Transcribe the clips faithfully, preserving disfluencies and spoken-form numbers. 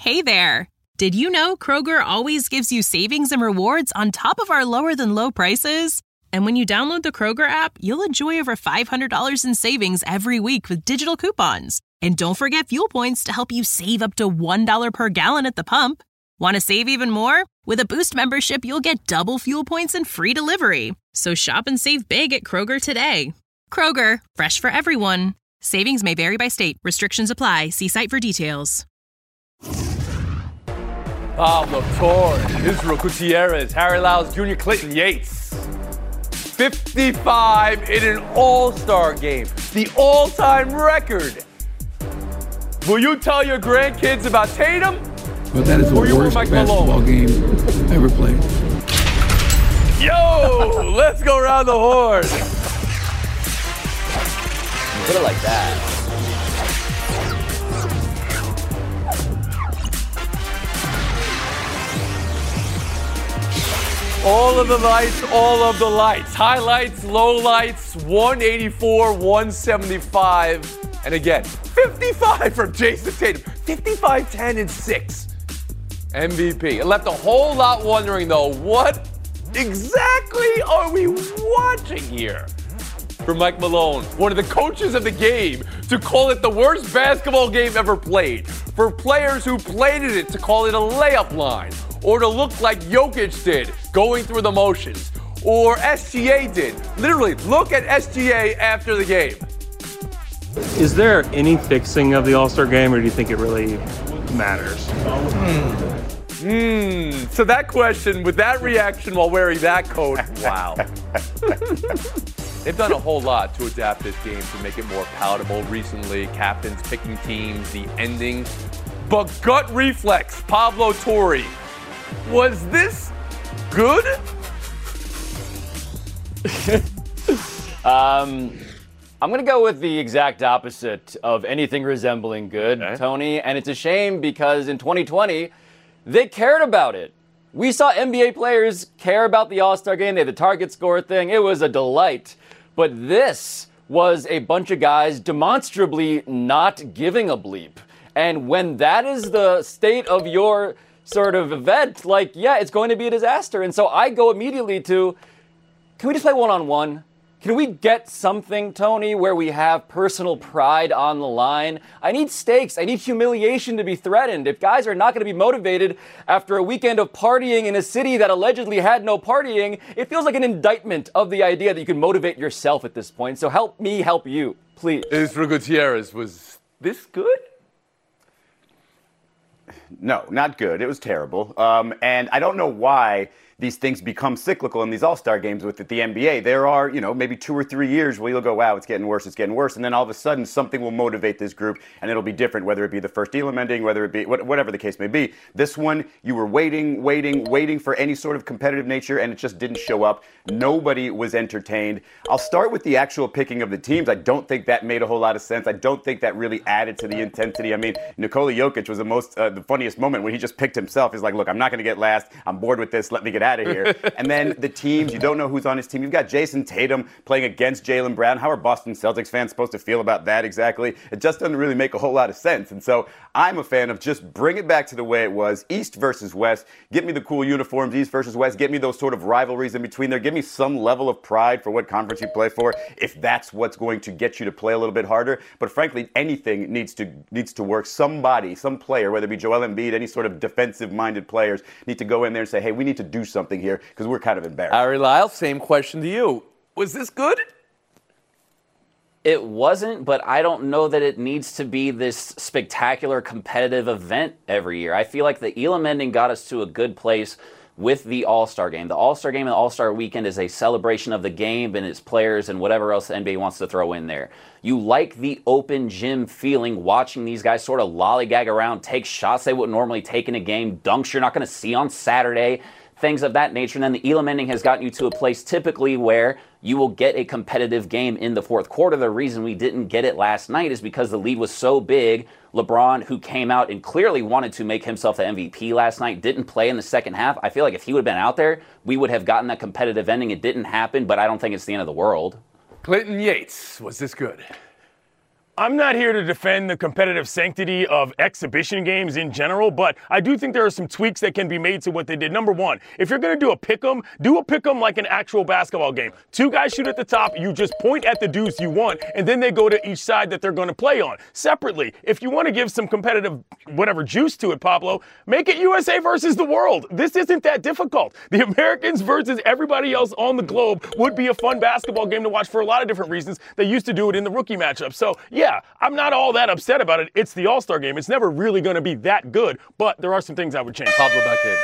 Hey there! Did you know Kroger always gives you savings and rewards on top of our lower-than-low prices? And when you download the Kroger app, you'll enjoy over five hundred dollars in savings every week with digital coupons. And don't forget fuel points to help you save up to one dollar per gallon at the pump. Want to save even more? With a Boost membership, you'll get double fuel points and free delivery. So shop and save big at Kroger today. Kroger, fresh for everyone. Savings may vary by state. Restrictions apply. See site for details. Pablo Torres, Israel Gutierrez, Harry Lyles Junior, Clinton Yates. fifty-five in an all-star game. The all-time record. Will you tell your grandkids about Tatum? But that is the worst basketball Malone? game ever played. Yo, let's go around the horn. Put it like that. All of the lights, all of the lights. Highlights, lowlights, one eighty-four, one seventy-five. And again, fifty-five from Jason Tatum. fifty-five, ten, and six. M V P. It left a whole lot wondering, though, what exactly are we watching here? For Mike Malone, one of the coaches of the game, to call it the worst basketball game ever played. For players who played in it to call it a layup line. Or to look like Jokic did, going through the motions. Or S G A did. Literally, look at S G A after the game. Is there any fixing of the All-Star game, or do you think it really matters? Hmm. Hmm. So that question, with that reaction while wearing that coat, wow. They've done a whole lot to adapt this game to make it more palatable recently. Captains picking teams, the ending. But gut reflex, Pablo Torre. Was this good? um, I'm going to go with the exact opposite of anything resembling good, okay. Tony. And it's a shame because in twenty twenty, they cared about it. We saw N B A players care about the All-Star game. They had the target score thing. It was a delight. But this was a bunch of guys demonstrably not giving a bleep. And when that is the state of your sort of event, like, yeah, it's going to be a disaster. And so I go immediately to, can we just play one-on-one? Can we get something, Tony, where we have personal pride on the line? I need stakes. I need humiliation to be threatened. If guys are not going to be motivated after a weekend of partying in a city that allegedly had no partying, it feels like an indictment of the idea that you can motivate yourself at this point. So help me help you, please. Israel Gutierrez, was this good? No, not good. It was terrible. Um, and I don't know why these things become cyclical in these all-star games with the N B A. There are, you know, maybe two or three years where you'll go, wow, it's getting worse, it's getting worse. And then all of a sudden something will motivate this group and it'll be different, whether it be the first Elam ending, whether it be whatever the case may be. This one, you were waiting, waiting, waiting for any sort of competitive nature and it just didn't show up. Nobody was entertained. I'll start with the actual picking of the teams. I don't think that made a whole lot of sense. I don't think that really added to the intensity. I mean, Nikola Jokic was the most, uh, the funniest moment when he just picked himself. He's like, look, I'm not going to get last. I'm bored with this. Let me get out of here. And then the teams, you don't know who's on his team. You've got Jason Tatum playing against Jaylen Brown. How are Boston Celtics fans supposed to feel about that exactly? It just doesn't really make a whole lot of sense. And so I'm a fan of just bring it back to the way it was, East versus West. Get me the cool uniforms, East versus West. Get me those sort of rivalries in between there. Give me some level of pride for what conference you play for, if that's what's going to get you to play a little bit harder. But frankly, anything needs to needs to work. Somebody, some player, whether it be Joel Embiid, any sort of defensive-minded players, need to go in there and say, hey, we need to do something here because we're kind of embarrassed. Harry Lyles, same question to you. Was this good? It wasn't, but I don't know that it needs to be this spectacular competitive event every year. I feel like the Elam ending got us to a good place with the All-Star game. The All-Star game and the All-Star weekend is a celebration of the game and its players and whatever else the N B A wants to throw in there. You like the open gym feeling, watching these guys sort of lollygag around, take shots they wouldn't normally take in a game, dunks you're not going to see on Saturday, things of that nature. And then the Elam ending has gotten you to a place typically where you will get a competitive game in the fourth quarter. The reason we didn't get it last night is because the lead was so big. LeBron, who came out and clearly wanted to make himself the M V P last night, didn't play in the second half. I feel like if he would have been out there, we would have gotten that competitive ending. It didn't happen, but I don't think it's the end of the world. Clinton Yates, was this good? I'm not here to defend the competitive sanctity of exhibition games in general, but I do think there are some tweaks that can be made to what they did. Number one, if you're going to do a pick'em, do a pick'em like an actual basketball game. Two guys shoot at the top, you just point at the deuce you want, and then they go to each side that they're going to play on. Separately, if you want to give some competitive, whatever, juice to it, Pablo, make it U S A versus the world. This isn't that difficult. The Americans versus everybody else on the globe would be a fun basketball game to watch for a lot of different reasons. They used to do it in the rookie matchup. So, yeah. Yeah, I'm not all that upset about it. It's the All-Star game. It's never really going to be that good, but there are some things I would change. Pablo back in.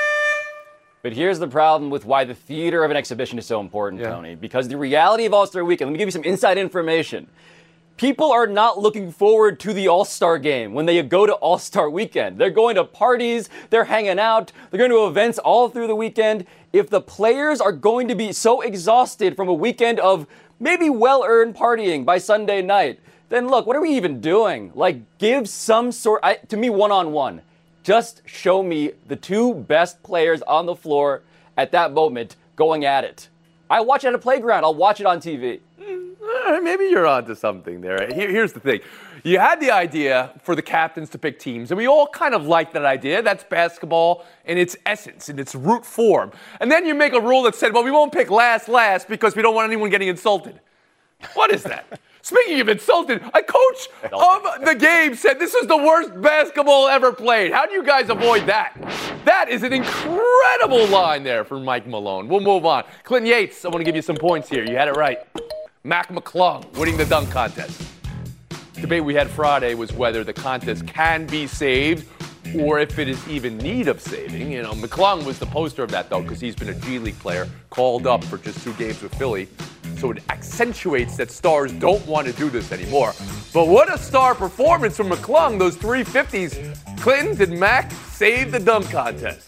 But here's the problem with why the theater of an exhibition is so important, yeah. Tony. Because the reality of All-Star Weekend, let me give you some inside information. People are not looking forward to the All-Star game when they go to All-Star Weekend. They're going to parties, they're hanging out, they're going to events all through the weekend. If the players are going to be so exhausted from a weekend of maybe well-earned partying by Sunday night, then look, what are we even doing? Like, give some sort, I, to me, one-on-one. Just show me the two best players on the floor at that moment going at it. I watch it at a playground. I'll watch it on T V. Mm, maybe you're onto something there. Here, here's the thing. You had the idea for the captains to pick teams, and we all kind of like that idea. That's basketball in its essence, in its root form. And then you make a rule that said, well, we won't pick last last because we don't want anyone getting insulted. What is that? Speaking of insulted, a coach of the game said this is the worst basketball ever played. How do you guys avoid that? That is an incredible line there from Mike Malone. We'll move on. Clinton Yates, I want to give you some points here. You had it right. Mac McClung winning the dunk contest. The debate we had Friday was whether the contest can be saved or if it is even in need of saving. You know, McClung was the poster of that, though, because he's been a G League player, called up for just two games with Philly. So it accentuates that stars don't want to do this anymore. But what a star performance from McClung, those three fifties. Clinton, did Mac save the dunk contest?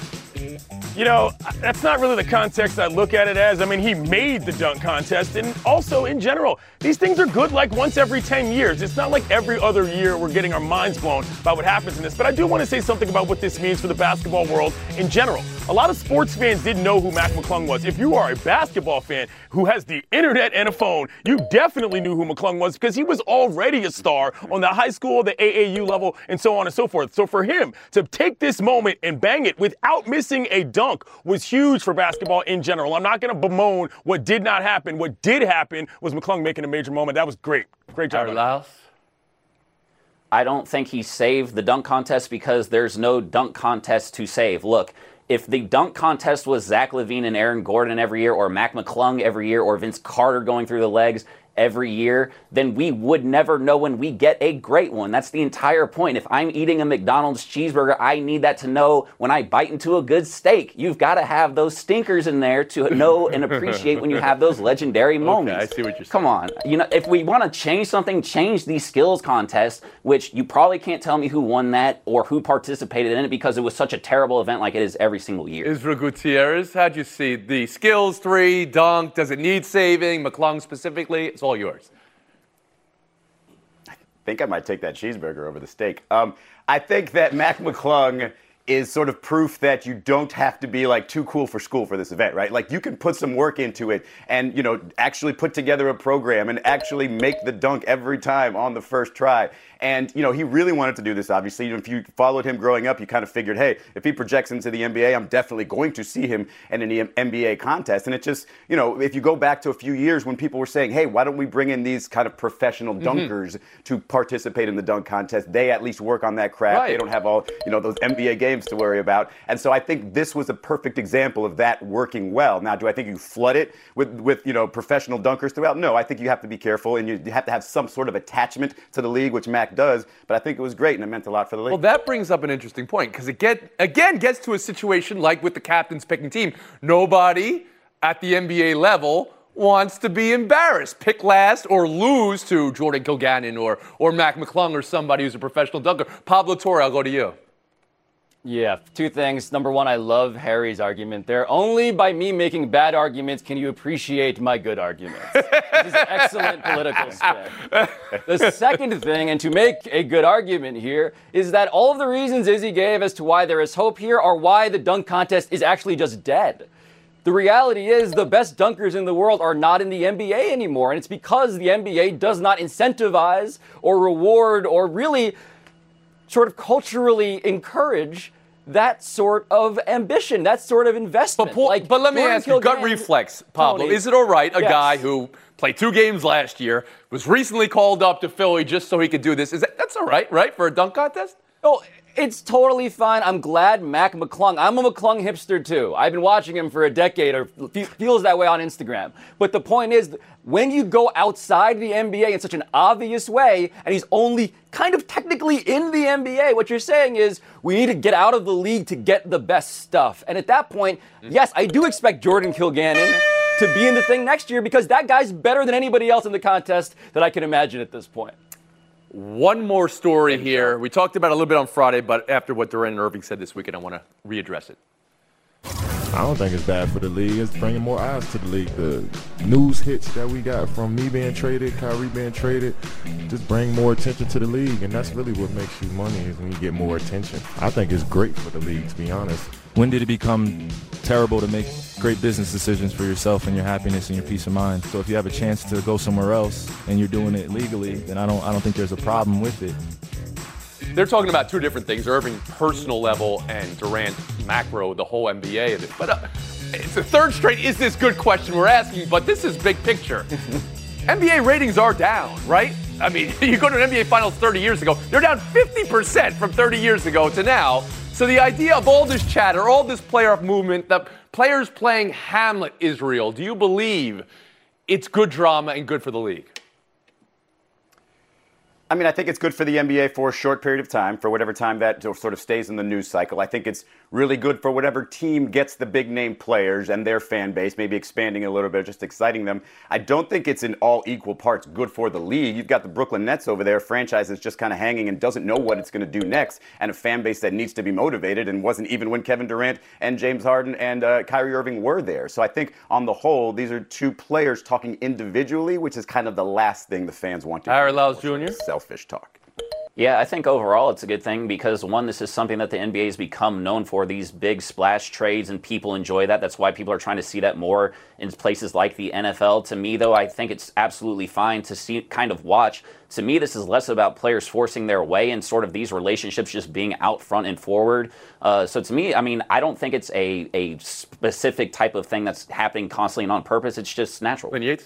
You know, that's not really the context I look at it as. I mean, he made the dunk contest, and also in general, these things are good like once every ten years. It's not like every other year we're getting our minds blown about what happens in this. But I do want to say something about what this means for the basketball world in general. A lot of sports fans didn't know who Mac McClung was. If you are a basketball fan who has the internet and a phone, you definitely knew who McClung was because he was already a star on the high school, the A A U level, and so on and so forth. So for him to take this moment and bang it without missing a dunk was huge for basketball in general. I'm not going to bemoan what did not happen. What did happen was McClung making a major moment. That was great. Great job. Laos? I don't think he saved the dunk contest because there's no dunk contest to save. Look, if the dunk contest was Zach LaVine and Aaron Gordon every year, or Mac McClung every year, or Vince Carter going through the legs every year, then we would never know when we get a great one. That's the entire point. If I'm eating a McDonald's cheeseburger, I need that to know when I bite into a good steak. You've got to have those stinkers in there to know and appreciate when you have those legendary moments. Okay, I see what you're saying. Come on. You know, if we want to change something, change these skills contests, which you probably can't tell me who won that or who participated in it because it was such a terrible event like it is every single year. Israel Gutierrez, how'd you see the skills three, dunk, does it need saving, McClung specifically? It's all yours. I think I might take that cheeseburger over the steak. Um, I think that Mac McClung is sort of proof that you don't have to be like too cool for school for this event, right? Like you can put some work into it and, you know, actually put together a program and actually make the dunk every time on the first try. And, you know, he really wanted to do this, obviously. If you followed him growing up, you kind of figured, hey, if he projects into the N B A, I'm definitely going to see him in an N B A contest. And it just, you know, if you go back to a few years when people were saying, hey, why don't we bring in these kind of professional dunkers mm-hmm. to participate in the dunk contest? They at least work on that craft. Right. They don't have all, you know, those N B A games to worry about. And so I think this was a perfect example of that working well. Now, do I think you flood it with, with you know, professional dunkers throughout? No, I think you have to be careful and you have to have some sort of attachment to the league, which Mac does, but I think it was great and it meant a lot for the league. Well, that brings up an interesting point because it get, again gets to a situation like with the captains picking team. Nobody at the N B A level wants to be embarrassed, pick last or lose to Jordan Kilgannon or, or Mac McClung or somebody who's a professional dunker. Pablo Torre, I'll go to you. Yeah, two things. Number one, I love Harry's argument there. Only by me making bad arguments can you appreciate my good arguments. This is excellent political spin. The second thing, and to make a good argument here, is that all of the reasons Izzy gave as to why there is hope here are why the dunk contest is actually just dead. The reality is the best dunkers in the world are not in the N B A anymore, and it's because the N B A does not incentivize or reward or really sort of culturally encourage that sort of ambition, that sort of investment. But, Paul, like, but let me Jordan ask you, gut Kilganon, reflex, Pablo, Tony, is it all right, a yes. guy who played two games last year, was recently called up to Philly just so he could do this, is that, that's all right, right, for a dunk contest? Oh, it's totally fine. I'm glad Mac McClung. I'm a McClung hipster too. I've been watching him for a decade, or fe- feels that way on Instagram. But the point is, when you go outside the N B A in such an obvious way, and he's only kind of technically in the N B A, what you're saying is we need to get out of the league to get the best stuff. And at that point, yes, I do expect Jordan Kilganon to be in the thing next year because that guy's better than anybody else in the contest that I can imagine at this point. One more story here. We talked about it a little bit on Friday, but after what Durant and Irving said this weekend, I want to readdress it. I don't think it's bad for the league. It's bringing more eyes to the league. The news hits that we got from me being traded, Kyrie being traded, just bring more attention to the league, and that's really what makes you money is when you get more attention. I think it's great for the league, to be honest. When did it become terrible to make great business decisions for yourself and your happiness and your peace of mind? So if you have a chance to go somewhere else and you're doing it legally, then I don't I don't think there's a problem with it. They're talking about two different things, Irving personal level and Durant macro, the whole N B A. But uh, it's the third straight is this good question we're asking, but this is big picture. N B A ratings are down, right? I mean, you go to an N B A Finals thirty years ago, they're down fifty percent from thirty years ago to now. So the idea of all this chatter, all this player movement, the players playing Hamlet Israel, do you believe it's good drama and good for the league? I mean, I think it's good for the N B A for a short period of time, for whatever time that sort of stays in the news cycle. I think it's really good for whatever team gets the big-name players and their fan base, maybe expanding a little bit, just exciting them. I don't think it's in all equal parts good for the league. You've got the Brooklyn Nets over there, franchise that's just kind of hanging and doesn't know what it's going to do next, and a fan base that needs to be motivated and wasn't even when Kevin Durant and James Harden and uh, Kyrie Irving were there. So I think on the whole, these are two players talking individually, which is kind of the last thing the fans want to Harry Lyles Junior Selfish talk. Yeah, I think overall it's a good thing because, one, this is something that the N B A has become known for, these big splash trades, and people enjoy that. That's why people are trying to see that more in places like the N F L. To me, though, I think it's absolutely fine to see, kind of watch. To me, this is less about players forcing their way and sort of these relationships just being out front and forward. Uh, so to me, I mean, I don't think it's a, a specific type of thing that's happening constantly and on purpose. It's just natural. Ben Yates?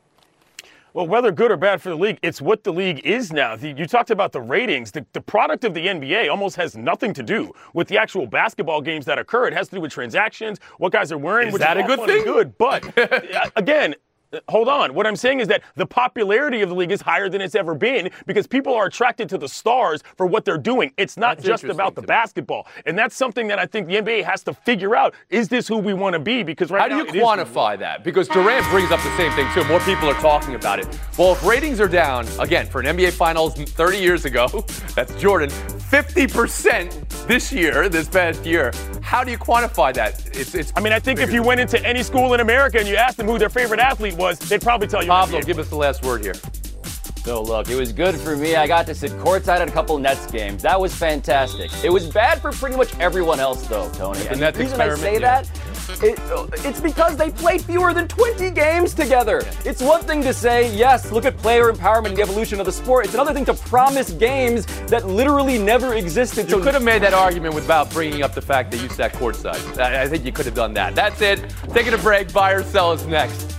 Well, whether good or bad for the league, it's what the league is now. The, you talked about the ratings. The, the product of the N B A almost has nothing to do with the actual basketball games that occur. It has to do with transactions, what guys are wearing, is which that is a good thing? Good, but again. Hold on. What I'm saying is that the popularity of the league is higher than it's ever been because people are attracted to the stars for what they're doing. It's not That's just about the basketball. And that's something that I think the N B A has to figure out. Is this who we want to be? Because right How now, do you quantify that? Because Durant brings up the same thing, too. More people are talking about it. Well, if ratings are down, again, for an N B A Finals thirty years ago, that's Jordan, fifty percent this year, this past year. How do you quantify that? It's, it's I mean, I think if you went into any school in America and you asked them who their favorite athlete was, they'd probably tell you. Pablo, give us the last word here. So look, it was good for me. I got to sit courtside at a couple Nets games. That was fantastic. It was bad for pretty much everyone else, though, Tony. The And Nets the reason I say experiment, that, it, it's because they played fewer than twenty games together. It's one thing to say, yes, look at player empowerment and the evolution of the sport. It's another thing to promise games that literally never existed. You So could have made that argument without bringing up the fact that you sat courtside. I, I think you could have done that. That's it. Taking a break. Buy or sell is next.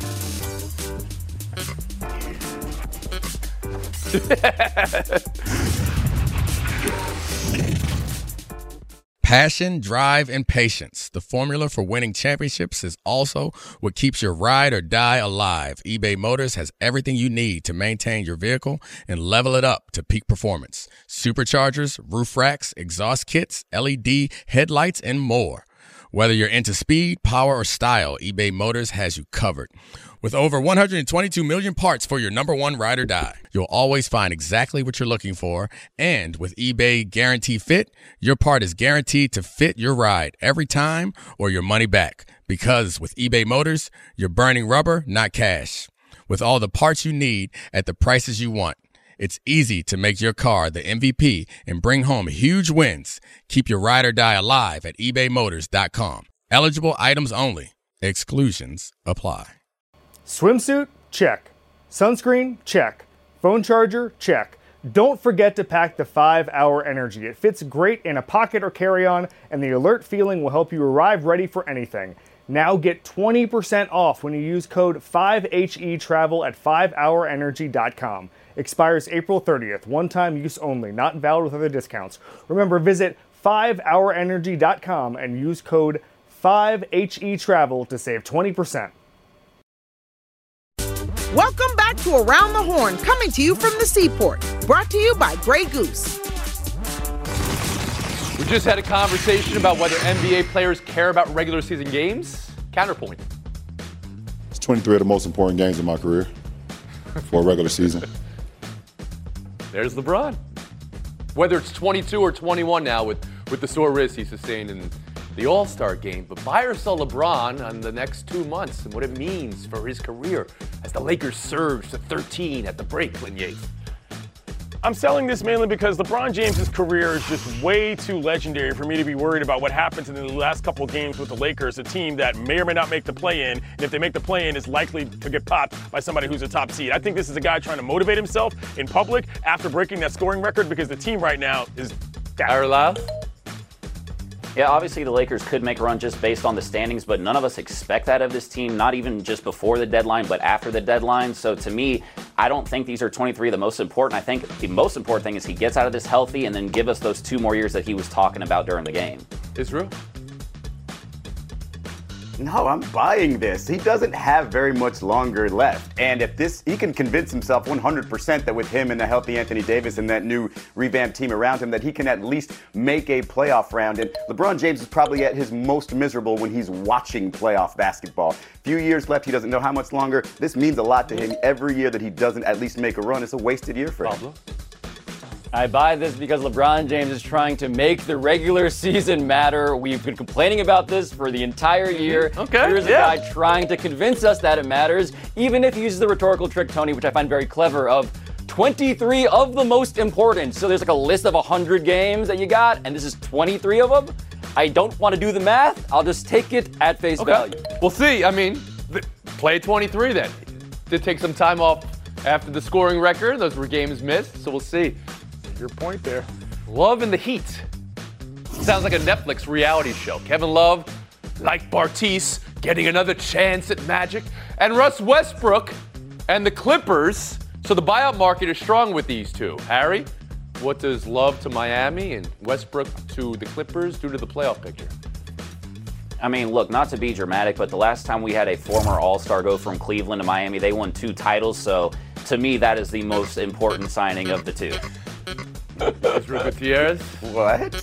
Passion, drive, and patience. The formula for winning championships is also what keeps your ride or die alive. eBay Motors has everything you need to maintain your vehicle and level it up to peak performance. Superchargers, roof racks, exhaust kits, L E D headlights, and more. Whether you're into speed, power, or style, eBay Motors has you covered. With over one hundred twenty-two million parts for your number one ride or die, you'll always find exactly what you're looking for. And with eBay Guarantee Fit, your part is guaranteed to fit your ride every time or your money back. Because with eBay Motors, you're burning rubber, not cash. With all the parts you need at the prices you want, it's easy to make your car the M V P and bring home huge wins. Keep your ride or die alive at ebay motors dot com. Eligible items only. Exclusions apply. Swimsuit? Check. Sunscreen? Check. Phone charger? Check. Don't forget to pack the five hour Energy. It fits great in a pocket or carry-on, and the alert feeling will help you arrive ready for anything. Now get twenty percent off when you use code five H E travel at five hour energy dot com. Expires April thirtieth. One-time use only. Not valid with other discounts. Remember, visit five hour energy dot com and use code five H E travel to save twenty percent. Welcome back to Around the Horn, coming to you from the Seaport. Brought to you by Grey Goose. We just had a conversation about whether N B A players care about regular season games. Counterpoint. It's twenty-three of the most important games in my career for a regular season. There's LeBron. Whether it's twenty-two or twenty-one now with, with the sore wrist he sustained in the All-Star game, but buy or sell LeBron on the next two months and what it means for his career as the Lakers surge to thirteen at the break, Clinton Yates. I'm selling this mainly because LeBron James' career is just way too legendary for me to be worried about what happens in the last couple of games with the Lakers, a team that may or may not make the play-in, and if they make the play-in is likely to get popped by somebody who's a top seed. I think this is a guy trying to motivate himself in public after breaking that scoring record because the team right now is down. Yeah, obviously the Lakers could make a run just based on the standings, but none of us expect that of this team, not even just before the deadline, but after the deadline. So to me, I don't think these are twenty-three the most important. I think the most important thing is he gets out of this healthy and then give us those two more years that he was talking about during the game. Israel? No, I'm buying this. He doesn't have very much longer left. And if this, he can convince himself one hundred percent that with him and the healthy Anthony Davis and that new revamped team around him, that he can at least make a playoff round. And LeBron James is probably at his most miserable when he's watching playoff basketball. Few years left. He doesn't know how much longer. This means a lot to him. Every year that he doesn't at least make a run, it's a wasted year for him. I buy this because LeBron James is trying to make the regular season matter. We've been complaining about this for the entire year. Okay, Here's a yeah. guy trying to convince us that it matters, even if he uses the rhetorical trick, Tony, which I find very clever, of twenty-three of the most important. So there's like a list of one hundred games that you got, and this is twenty-three of them. I don't want to do the math. I'll just take it at face Okay. value. We'll see. I mean, th- play twenty-three then. Did take some time off after the scoring record. Those were games missed, so we'll see. Your point there. Love and the Heat. Sounds like a Netflix reality show. Kevin Love, like Bartise, getting another chance at magic. And Russ Westbrook and the Clippers. So the buyout market is strong with these two. Harry, what does Love to Miami and Westbrook to the Clippers do to the playoff picture? I mean, look, not to be dramatic, but the last time we had a former All-Star go from Cleveland to Miami, they won two titles. So to me, that is the most important signing of the two. Israel Gutierrez? What?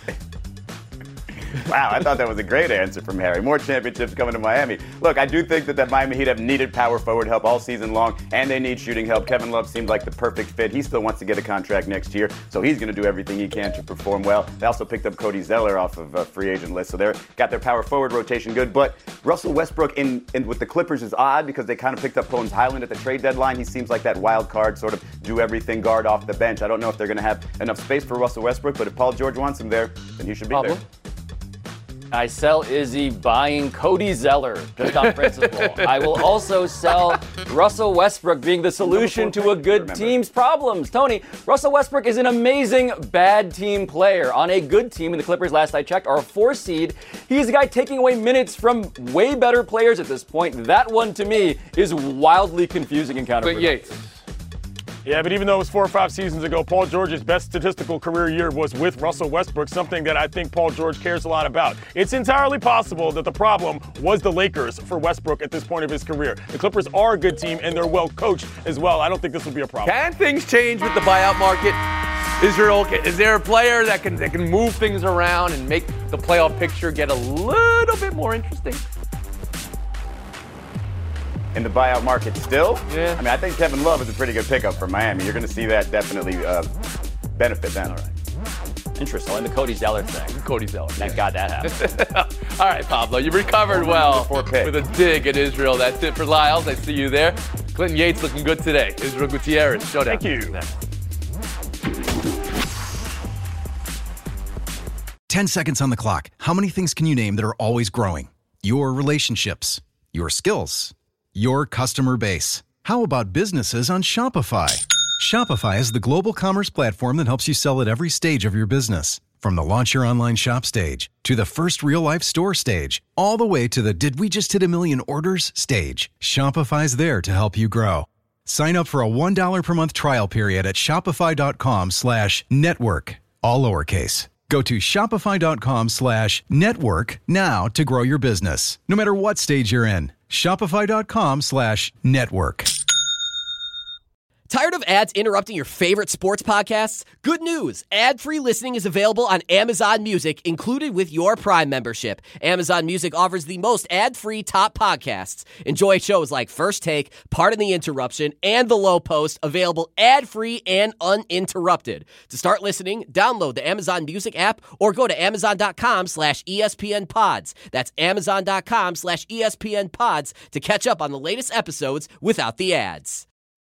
Wow, I thought that was a great answer from Harry. More championships coming to Miami. Look, I do think that the Miami Heat have needed power forward help all season long, and they need shooting help. Kevin Love seemed like the perfect fit. He still wants to get a contract next year, so he's going to do everything he can to perform well. They also picked up Cody Zeller off of a free agent list, so they're got their power forward rotation good. But Russell Westbrook in, in with the Clippers is odd because they kind of picked up Bones Highland at the trade deadline. He seems like that wild card, sort of do everything guard off the bench. I don't know if they're going to have enough space for Russell Westbrook, but if Paul George wants him there, then he should be Pablo? there. I sell Izzy buying Cody Zeller just on principle. I will also sell Russell Westbrook being the solution to a good team's problems. Tony, Russell Westbrook is an amazing bad team player. On a good team, and the Clippers, last I checked, are a four seed. He's a guy taking away minutes from way better players at this point. That one, to me, is wildly confusing and counterproductive. Yates. Yeah, but even though it was four or five seasons ago, Paul George's best statistical career year was with Russell Westbrook, something that I think Paul George cares a lot about. It's entirely possible that the problem was the Lakers for Westbrook at this point of his career. The Clippers are a good team, and they're well coached as well. I don't think this will be a problem. Can things change with the buyout market? Is there, okay, is there a player that can, that can move things around and make the playoff picture get a little bit more interesting? In the buyout market still? Yeah. I mean, I think Kevin Love is a pretty good pickup for Miami. You're going to see that definitely uh, benefit them. All right. Interesting. And the Cody Zeller thing. Cody Zeller. Thank yeah. God that happened. All right, Pablo, you recovered well with a dig at Israel. That's it for Lyles. I see you there. Clinton Yates looking good today. Israel Gutierrez, showdown. Thank you. Ten seconds on the clock. How many things can you name that are always growing? Your relationships, your skills, your customer base. How about businesses on Shopify? Shopify is the global commerce platform that helps you sell at every stage of your business. From the launch your online shop stage, to the first real-life store stage, all the way to the did we just hit a million orders stage, Shopify's there to help you grow. Sign up for a one dollar per month trial period at shopify.com slash network, all lowercase. Go to shopify.com slash network now to grow your business, no matter what stage you're in. Shopify.com slash network. Tired of ads interrupting your favorite sports podcasts? Good news! Ad-free listening is available on Amazon Music, included with your Prime membership. Amazon Music offers the most ad-free top podcasts. Enjoy shows like First Take, Pardon the Interruption, and The Low Post, available ad-free and uninterrupted. To start listening, download the Amazon Music app or go to amazon.com slash ESPN pods. That's amazon.com slash ESPN pods to catch up on the latest episodes without the ads.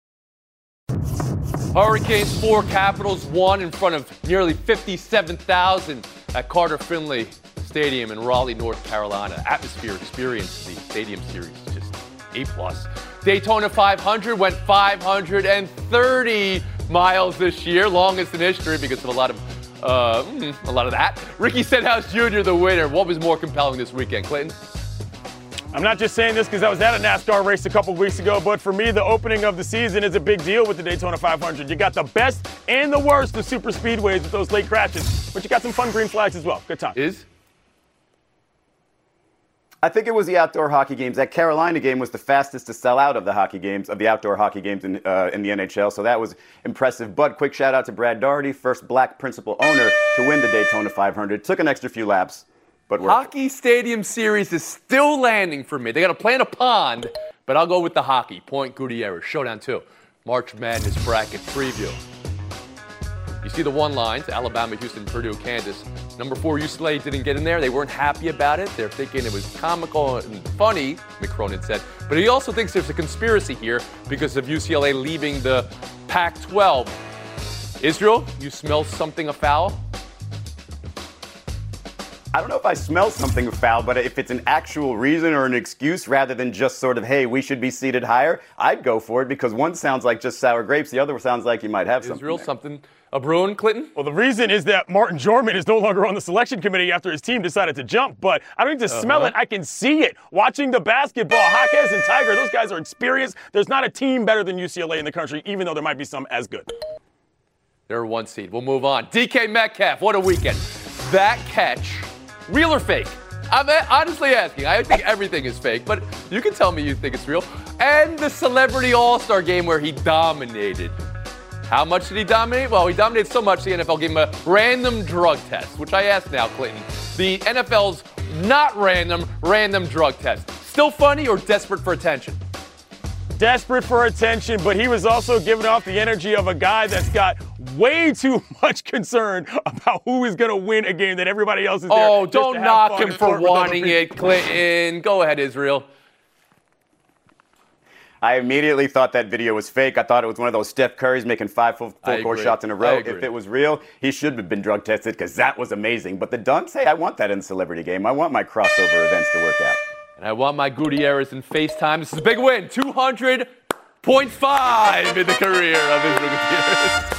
Hurricanes four, Capitals one in front of nearly fifty-seven thousand at Carter Finley Stadium in Raleigh, North Carolina. Atmosphere experience, the stadium series, just A plus. Daytona five hundred went five hundred thirty miles this year, longest in history because of a lot of uh, a lot of that. Ricky Stenhouse Junior the winner. What was more compelling this weekend, Clayton? I'm not just saying this because I was at a NASCAR race a couple weeks ago, but for me, the opening of the season is a big deal with the Daytona five hundred. You got the best and the worst of super speedways with those late crashes, but you got some fun green flags as well. Good time. Is? I think it was the outdoor hockey games. That Carolina game was the fastest to sell out of the hockey games, of the outdoor hockey games in, uh, in the N H L, so that was impressive. But quick shout out to Brad Daugherty, first black principal owner to win the Daytona five hundred. Took an extra few laps. But hockey Stadium Series is still landing for me. They got to play in a pond, but I'll go with the hockey. Point Gutierrez, Showdown two, March Madness bracket preview. You see the one lines, Alabama, Houston, Purdue, Kansas. Number four, U C L A didn't get in there. They weren't happy about it. They're thinking it was comical and funny, McCronin said. But he also thinks there's a conspiracy here because of U C L A leaving the Pac twelve. Israel, you smell something afoul? I don't know if I smell something foul, but if it's an actual reason or an excuse rather than just sort of, hey, we should be seated higher, I'd go for it because one sounds like just sour grapes. The other sounds like you might have something. Israel, something. A Bruin, Clinton? Well, the reason is that Martin Jorman is no longer on the selection committee after his team decided to jump, but I don't need to uh-huh. smell it. I can see it. Watching the basketball, Jaquez and Tiger, those guys are experienced. There's not a team better than U C L A in the country, even though there might be some as good. They're one seed. We'll move on. D K Metcalf, what a weekend. That catch. Real or fake? I'm honestly asking. I think everything is fake, but you can tell me you think it's real. And the Celebrity All-Star game where he dominated. How much did he dominate? Well, he dominated so much the N F L gave him a random drug test, which I asked now, Clinton. The N F L's not random, random drug test. Still funny or desperate for attention? Desperate for attention, but he was also giving off the energy of a guy that's got way too much concern about who is going to win a game that everybody else is there. Oh, don't knock him for wanting it, Clinton. Go ahead, Israel. I immediately thought that video was fake. I thought it was one of those Steph Curry's making five full, full court shots in a row. If it was real, he should have been drug tested because that was amazing. But the dunks, hey, I want that in the celebrity game. I want my crossover events to work out. And I want my Gutierrez in FaceTime. This is a big win. two hundred point five in the career of Israel Gutierrez.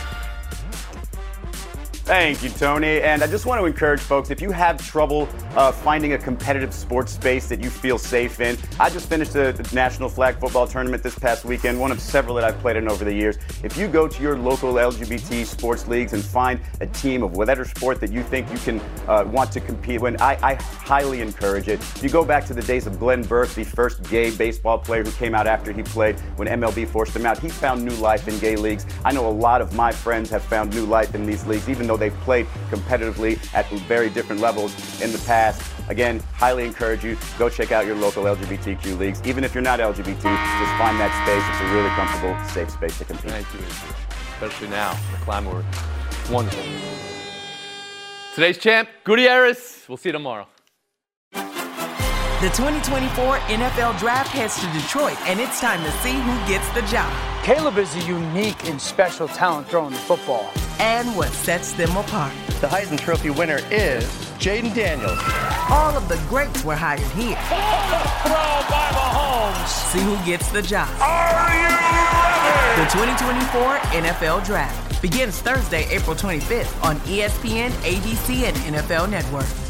Thank you, Tony. And I just want to encourage folks, if you have trouble uh, finding a competitive sports space that you feel safe in, I just finished a, a National Flag Football Tournament this past weekend, one of several that I've played in over the years. If you go to your local L G B T sports leagues and find a team of whatever sport that you think you can uh, want to compete in, I, I highly encourage it. If you go back to the days of Glenn Burke, the first gay baseball player who came out after he played when M L B forced him out, he found new life in gay leagues. I know a lot of my friends have found new life in these leagues, even though they've played competitively at very different levels in the past. Again, highly encourage you, go check out your local L G B T Q leagues. Even if you're not L G B T, just find that space. It's a really comfortable, safe space to compete. Thank you, especially now, the climate. It's wonderful. Today's champ, Gutierrez. We'll see you tomorrow. The twenty twenty-four N F L Draft heads to Detroit, and it's time to see who gets the job. Caleb is a unique and special talent throwing the football. And what sets them apart. The Heisman Trophy winner is Jaden Daniels. All of the greats were hired here. Throw by Mahomes. See who gets the job. Are you ready? The twenty twenty-four N F L Draft begins Thursday, April twenty-fifth on E S P N, A B C, and N F L Network.